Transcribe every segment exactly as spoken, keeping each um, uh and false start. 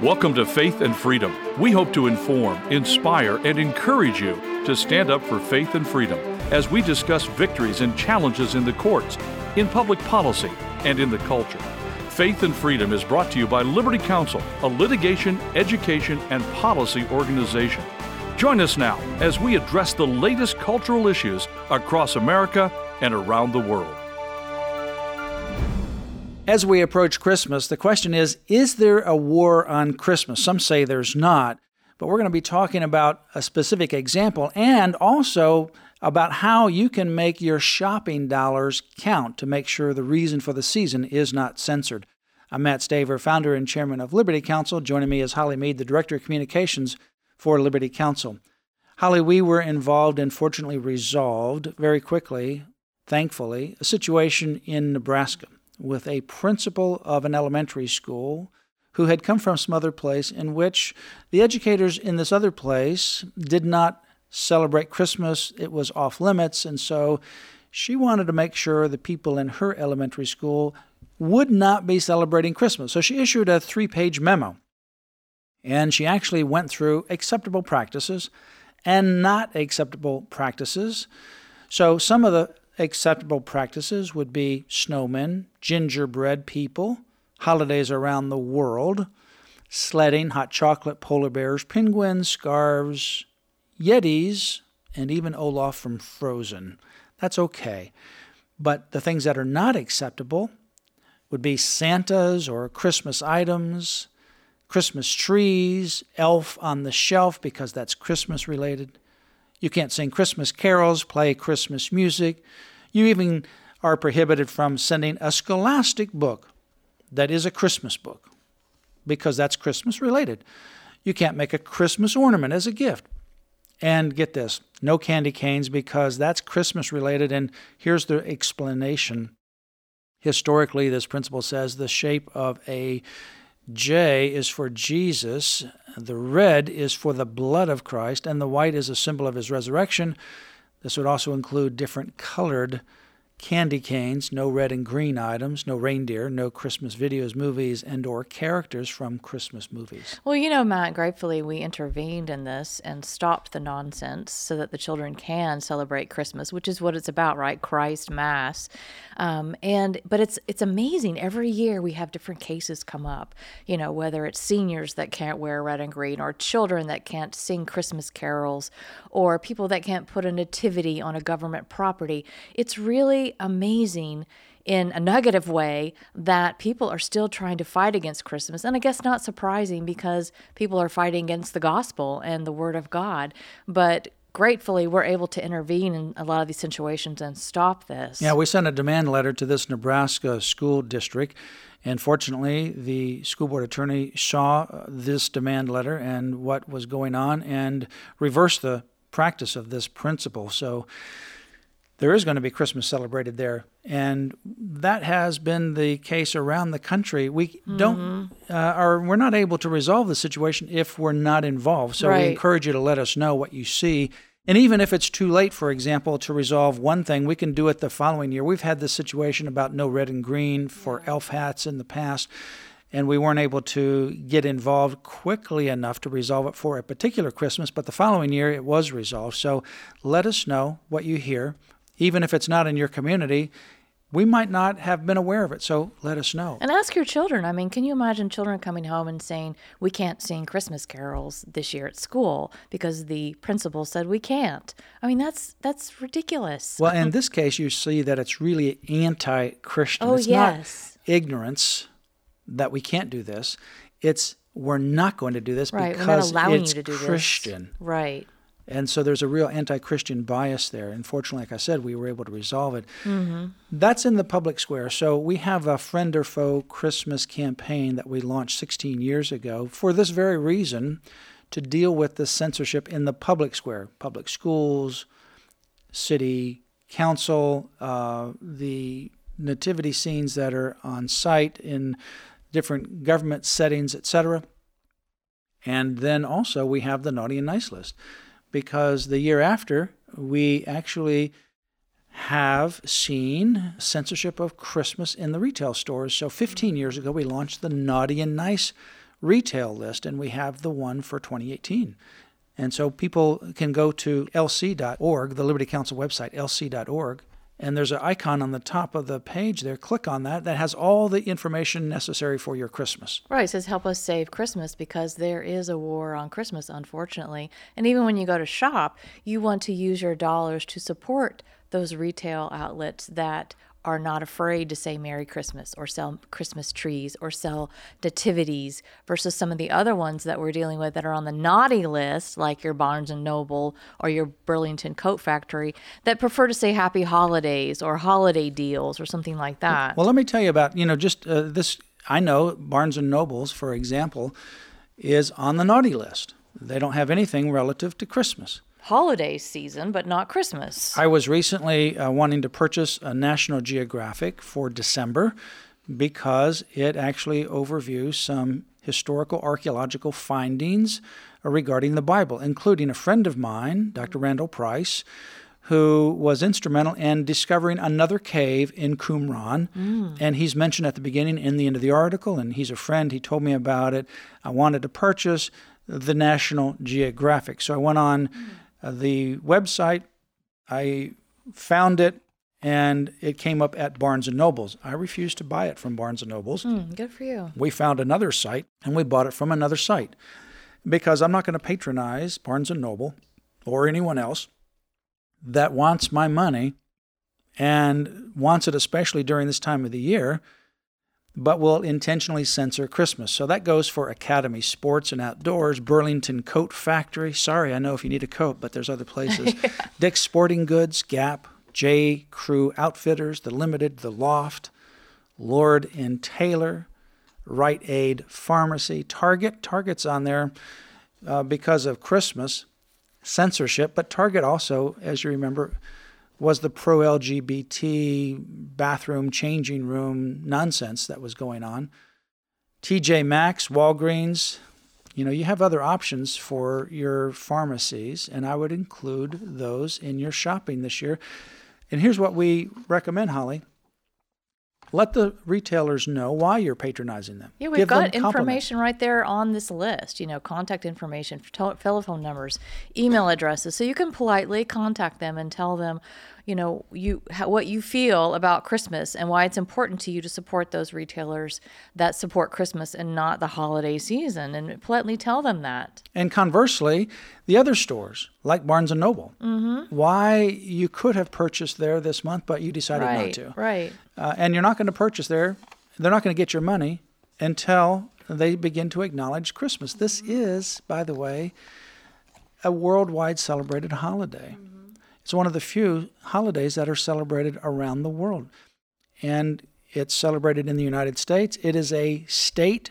Welcome to Faith and Freedom. We hope to inform, inspire, and encourage you to stand up for faith and freedom as we discuss victories and challenges in the courts, in public policy, and in the culture. Faith and Freedom is brought to you by Liberty Counsel, a litigation, education, and policy organization. Join us now as we address the latest cultural issues across America and around the world. As we approach Christmas, the question is, is there a war on Christmas? Some say there's not, but we're going to be talking about a specific example and also about how you can make your shopping dollars count to make sure the reason for the season is not censored. I'm Matt Staver, founder and chairman of Liberty Counsel. Joining me is Holly Mead, the director of communications for Liberty Counsel. Holly, we were involved and fortunately resolved very quickly, thankfully, a situation in Nebraska with a principal of an elementary school who had come from some other place in which the educators in this other place did not celebrate Christmas. It was off limits, and so she wanted to make sure the people in her elementary school would not be celebrating Christmas. So she issued a three-page memo, and she actually went through acceptable practices and not acceptable practices. So some of the acceptable practices would be snowmen, gingerbread people, holidays around the world, sledding, hot chocolate, polar bears, penguins, scarves, Yetis, and even Olaf from Frozen. That's okay. But the things that are not acceptable would be Santas or Christmas items, Christmas trees, elf on the shelf because that's Christmas related. You can't sing Christmas carols, play Christmas music. You even are prohibited from sending a scholastic book that is a Christmas book because that's Christmas related. You can't make a Christmas ornament as a gift. And get this, no candy canes because that's Christmas related. And here's the explanation. Historically, this principle says the shape of a J is for Jesus, the red is for the blood of Christ, and the white is a symbol of his resurrection. This would also include different colored candy canes, no red and green items, no reindeer, no Christmas videos, movies, and or characters from Christmas movies. Well, you know, Matt, gratefully we intervened in this and stopped the nonsense so that the children can celebrate Christmas, which is what it's about, right? Christ Mass. Um, and but it's it's amazing. Every year we have different cases come up, you know, whether it's seniors that can't wear red and green or children that can't sing Christmas carols or people that can't put a nativity on a government property. It's really amazing in a negative way that people are still trying to fight against Christmas. And I guess not surprising because people are fighting against the gospel and the word of God. But gratefully, we're able to intervene in a lot of these situations and stop this. Yeah, we sent a demand letter to this Nebraska school district. And fortunately, the school board attorney saw this demand letter and what was going on and reversed the practice of this principle. So there is going to be Christmas celebrated there, and that has been the case around the country. We mm-hmm. don't, uh, or we're not able to resolve the situation if we're not involved. So right. we encourage you to let us know what you see. And even if it's too late, for example, to resolve one thing, we can do it the following year. We've had this situation about no red and green for elf hats in the past, and we weren't able to get involved quickly enough to resolve it for a particular Christmas, but the following year it was resolved. So let us know what you hear. Even if it's not in your community, we might not have been aware of it, so let us know. And ask your children. I mean, can you imagine children coming home and saying, we can't sing Christmas carols this year at school because the principal said we can't? I mean, that's that's ridiculous. Well, in this case, you see that it's really anti-Christian. Oh, it's yes. not ignorance that we can't do this. It's we're not going to do this right. because we're not allowing it's you to do Christian. This. Right. And so there's a real anti-Christian bias there. Unfortunately, like I said, we were able to resolve it. Mm-hmm. That's in the public square. So we have a Friend or Foe Christmas campaign that we launched sixteen years ago for this very reason, to deal with the censorship in the public square, public schools, city council, uh, the nativity scenes that are on site in different government settings, et cetera. And then also we have the naughty and nice list, because the year after we actually have seen censorship of Christmas in the retail stores. So fifteen years ago we launched the Naughty and Nice retail list, and we have the one for twenty eighteen. And so people can go to L C dot org, the Liberty Counsel website, L C dot org, and there's an icon on the top of the page there. Click on that. That has all the information necessary for your Christmas. Right. It says help us save Christmas, because there is a war on Christmas, unfortunately. And even when you go to shop, you want to use your dollars to support those retail outlets that are not afraid to say Merry Christmas or sell Christmas trees or sell nativities, versus some of the other ones that we're dealing with that are on the naughty list, like your Barnes and Noble or your Burlington Coat Factory, that prefer to say Happy Holidays or holiday deals or something like that. Well, let me tell you about, you know, just uh, this. I know Barnes and Nobles, for example, is on the naughty list. They don't have anything relative to Christmas. Holiday season, but not Christmas. I was recently uh, wanting to purchase a National Geographic for December because it actually overviews some historical archaeological findings regarding the Bible, including a friend of mine, Doctor Randall Price, who was instrumental in discovering another cave in Qumran. Mm. And he's mentioned at the beginning and the end of the article, and he's a friend. He told me about it. I wanted to purchase the National Geographic. So I went on mm. uh, the website. I found it, and it came up at Barnes and Nobles. I refused to buy it from Barnes and Nobles. Mm, good for you. We found another site, and we bought it from another site because I'm not going to patronize Barnes and Noble or anyone else that wants my money and wants it especially during this time of the year, but will intentionally censor Christmas. So that goes for Academy Sports and Outdoors, Burlington Coat Factory. Sorry, I know if you need a coat, but there's other places. Yeah. Dick's Sporting Goods, Gap, J. Crew Outfitters, The Limited, The Loft, Lord and Taylor, Rite Aid Pharmacy, Target. Target's on there uh, because of Christmas censorship, but Target also, as you remember, was the pro-L G B T bathroom, changing room nonsense that was going on. T J Maxx, Walgreens, you know, you have other options for your pharmacies, and I would include those in your shopping this year. And here's what we recommend, Holly. Let the retailers know why you're patronizing them. Yeah, we've Give got information right there on this list, you know, contact information, telephone numbers, email addresses, so you can politely contact them and tell them, you know, you how, what you feel about Christmas and why it's important to you to support those retailers that support Christmas and not the holiday season, and politely tell them that. And conversely, the other stores, like Barnes and Noble, mm-hmm. why you could have purchased there this month, but you decided right, not to. Right, uh, and you're not going to purchase there. They're not going to get your money until they begin to acknowledge Christmas. This is, by the way, a worldwide celebrated holiday. Mm-hmm. It's one of the few holidays that are celebrated around the world. And it's celebrated in the United States. It is a state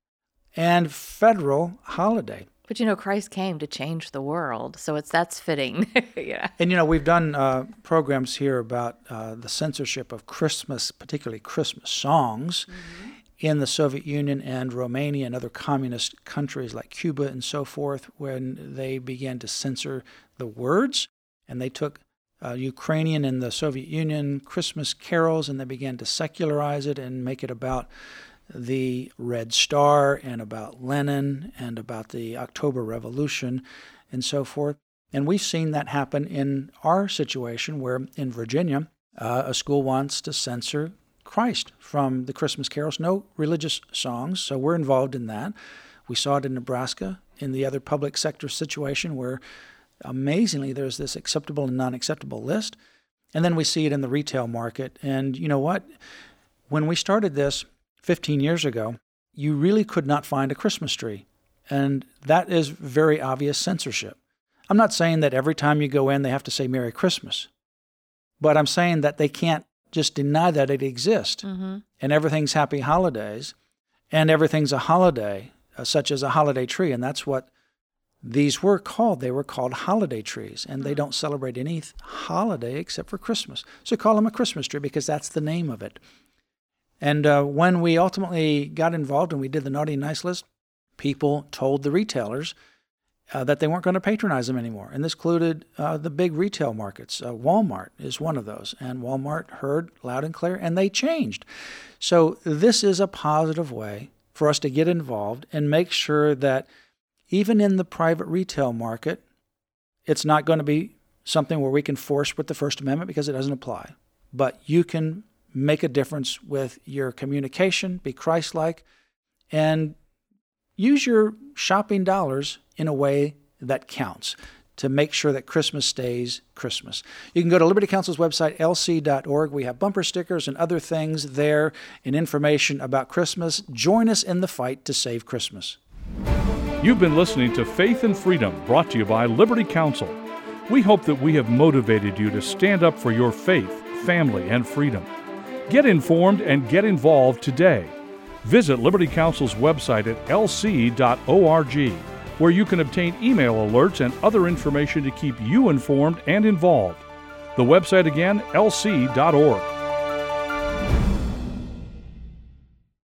and federal holiday. But, you know, Christ came to change the world, so it's that's fitting. Yeah. And, you know, we've done uh, programs here about uh, the censorship of Christmas, particularly Christmas songs, mm-hmm. in the Soviet Union and Romania and other communist countries like Cuba and so forth, when they began to censor the words. And they took uh, Ukrainian and the Soviet Union Christmas carols, and they began to secularize it and make it about the Red Star and about Lenin and about the October Revolution and so forth. And we've seen that happen in our situation where in Virginia, uh, a school wants to censor Christ from the Christmas carols, no religious songs, so we're involved in that. We saw it in Nebraska, in the other public sector situation where amazingly, there's this acceptable and non-acceptable list. And then we see it in the retail market. And you know what? When we started this fifteen years ago, you really could not find a Christmas tree. And that is very obvious censorship. I'm not saying that every time you go in, they have to say Merry Christmas. But I'm saying that they can't just deny that it exists. Mm-hmm. And everything's happy holidays. And everything's a holiday, uh, such as a holiday tree. And that's what these were called. They were called holiday trees, and they don't celebrate any th- holiday except for Christmas. So call them a Christmas tree because that's the name of it. And uh, when we ultimately got involved and we did the naughty and nice list, people told the retailers uh, that they weren't going to patronize them anymore. And this included uh, the big retail markets. Uh, Walmart is one of those. And Walmart heard loud and clear, and they changed. So this is a positive way for us to get involved and make sure that even in the private retail market, it's not going to be something where we can force with the First Amendment because it doesn't apply. But you can make a difference with your communication, be Christ-like, and use your shopping dollars in a way that counts to make sure that Christmas stays Christmas. You can go to Liberty Counsel's website, L C dot org. We have bumper stickers and other things there and information about Christmas. Join us in the fight to save Christmas. You've been listening to Faith and Freedom, brought to you by Liberty Counsel. We hope that we have motivated you to stand up for your faith, family, and freedom. Get informed and get involved today. Visit Liberty Counsel's website at L C dot org, where you can obtain email alerts and other information to keep you informed and involved. The website again, L C dot org.